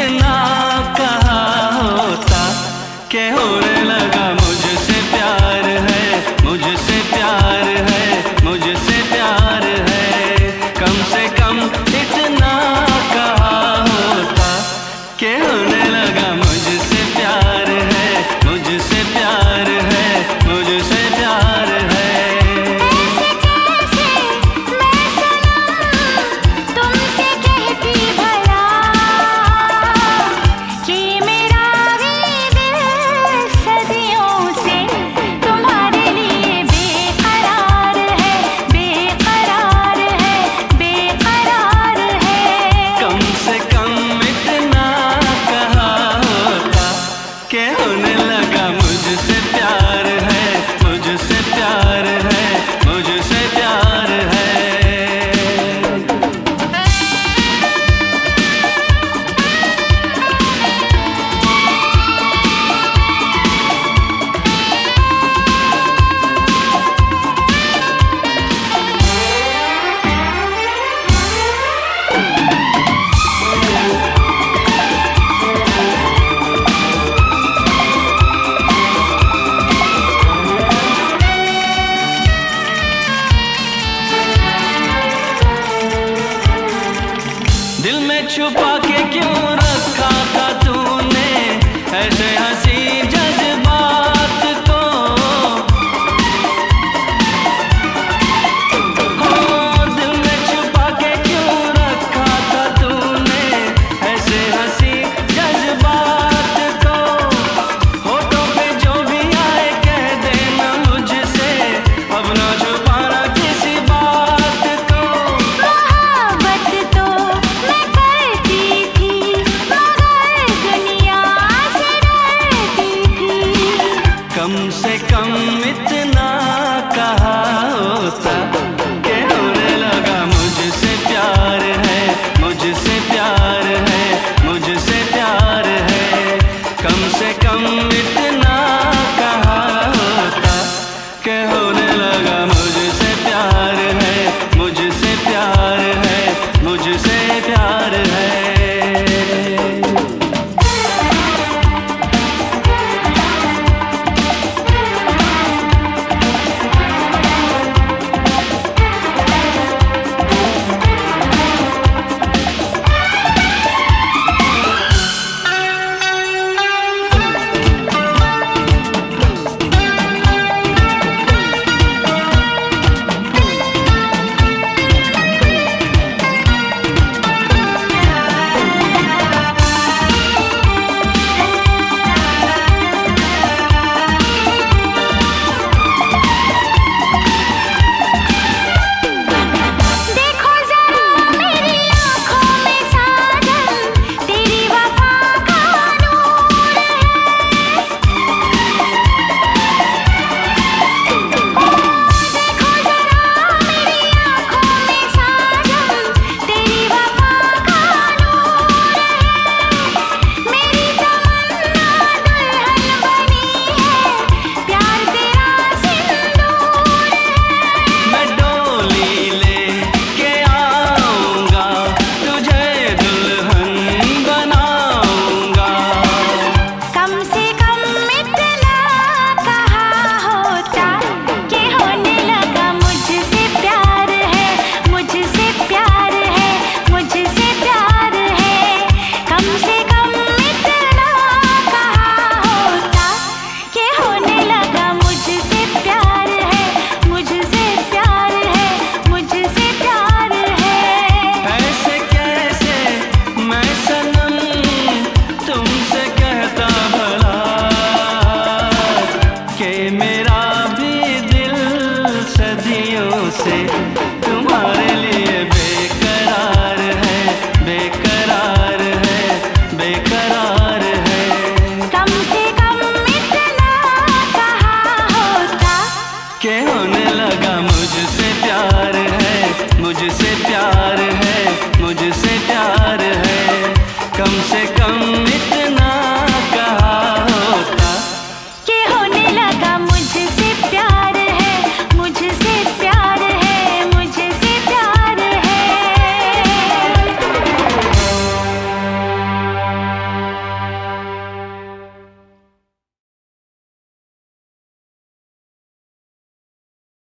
इतना कहा होता कि होने लगा मुझसे प्यार है, मुझसे प्यार है, मुझसे प्यार है। कम से कम इतना कहा होता कि होने लगा मुझसे प्यार है, मुझसे प्यार है, मुझसे प्यार है। होने लगा मुझसे प्यार है, मुझसे प्यार है, मुझसे प्यार है। दिल में छुपा के क्यों रखा था तूने ऐसे हंसी जज्बात को? हो दिल में छुपा के क्यों रखा था तूने ऐसे हंसी जज्बात को? होठों पे जो भी आए कह देना मुझसे, अब ना छुपाना किसी बात को। कम से कम इतना कहा होता कि होने लगा मुझसे प्यार है, मुझसे प्यार है, मुझसे प्यार है। कम से कम इतना कहा होता कि होने लगा मुझसे प्यार है, मुझसे प्यार है, मुझसे प्यार है। से तुम्हारे लिए बेकरार है, बेकरार है, बेकरार है। कम से कम इतना कहा होता कि होने लगा मुझसे प्यार है, मुझसे प्यार है, मुझसे प्यार है। कम से कम